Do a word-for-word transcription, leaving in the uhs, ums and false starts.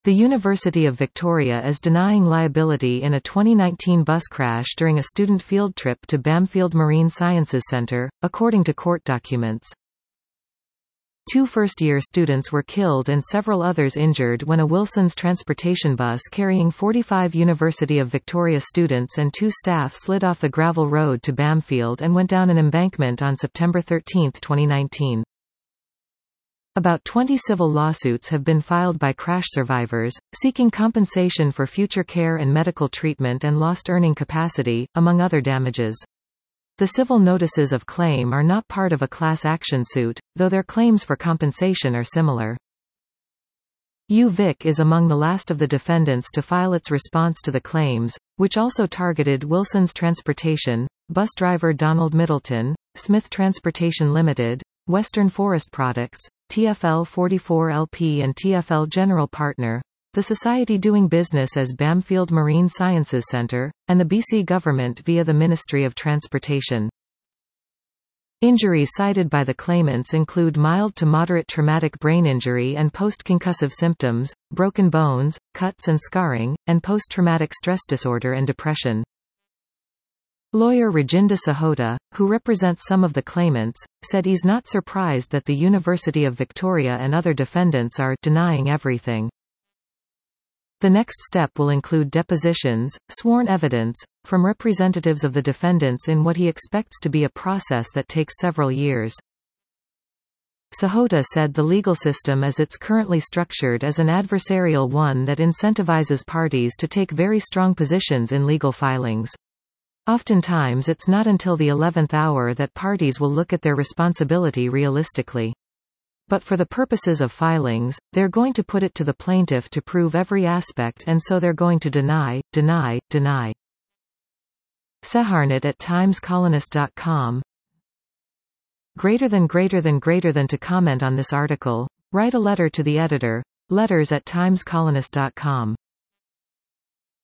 The University of Victoria is denying liability in a twenty nineteen bus crash during a student field trip to Bamfield Marine Sciences Centre, according to court documents. Two first-year students were killed and several others injured when a Wilson's transportation bus carrying forty-five University of Victoria students and two staff slid off the gravel road to Bamfield and went down an embankment on September thirteenth twenty nineteen. About twenty civil lawsuits have been filed by crash survivors, seeking compensation for future care and medical treatment and lost earning capacity, among other damages. The civil notices of claim are not part of a class action suit, though their claims for compensation are similar. U Vic is among the last of the defendants to file its response to the claims, which also targeted Wilson's Transportation, bus driver Donald Middleton, Smith Transportation Limited, Western Forest Products, T F L forty-four L P and T F L General Partner, the society doing business as Bamfield Marine Sciences Centre, and the B C government via the Ministry of Transportation. Injuries cited by the claimants include mild to moderate traumatic brain injury and post-concussive symptoms, broken bones, cuts and scarring, and post-traumatic stress disorder and depression. Lawyer Rajinder Sahota, who represents some of the claimants, said he's not surprised that the University of Victoria and other defendants are denying everything. The next step will include depositions, sworn evidence, from representatives of the defendants in what he expects to be a process that takes several years. Sahota said the legal system as it's currently structured is an adversarial one that incentivizes parties to take very strong positions in legal filings. Oftentimes it's not until the eleventh hour that parties will look at their responsibility realistically. But for the purposes of filings, they're going to put it to the plaintiff to prove every aspect, and so they're going to deny, deny, deny. Seharnit at times colonist dot com. Greater than greater than greater than to comment on this article, write a letter to the editor, letters at times colonist dot com.